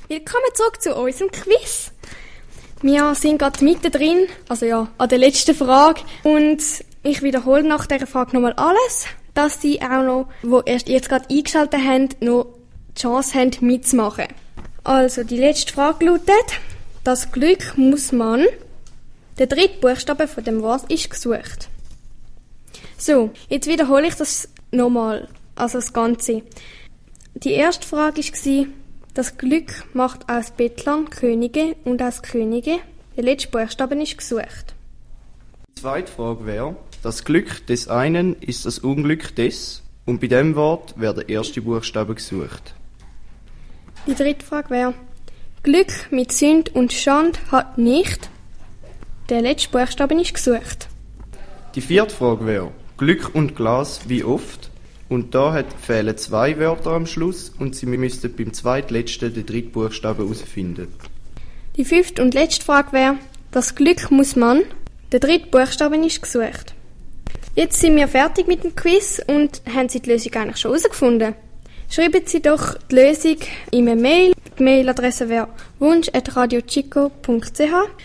Willkommen zurück zu unserem Quiz. Wir sind gerade mittendrin, an der letzten Frage. Und ich wiederhole nach dieser Frage nochmal alles, dass die auch noch, die erst jetzt gerade eingeschaltet haben, noch die Chance haben, mitzumachen. Also, die letzte Frage lautet: Das Glück muss man. Der dritte Buchstabe von dem Wort ist gesucht. So, jetzt wiederhole ich das nochmal, also das Ganze. Die erste Frage war: Das Glück macht aus Bettlern Könige und aus Könige. Der letzte Buchstabe ist gesucht. Die zweite Frage wäre: Das Glück des einen ist das Unglück des, und bei dem Wort wäre der erste Buchstabe gesucht. Die dritte Frage wäre: Glück mit Sünd und Schand hat nicht. Der letzte Buchstabe ist gesucht. Die vierte Frage wäre: Glück und Glas wie oft? Und da fehlen 2 Wörter am Schluss und Sie müssten beim zweitletzten den dritten Buchstaben herausfinden. Die fünfte und letzte Frage wäre: Das Glück muss man. Der dritte Buchstabe ist gesucht. Jetzt sind wir fertig mit dem Quiz und haben Sie die Lösung eigentlich schon herausgefunden? Schreiben Sie doch die Lösung in eine Mail. Die Mailadresse wäre wunsch@radiochico.ch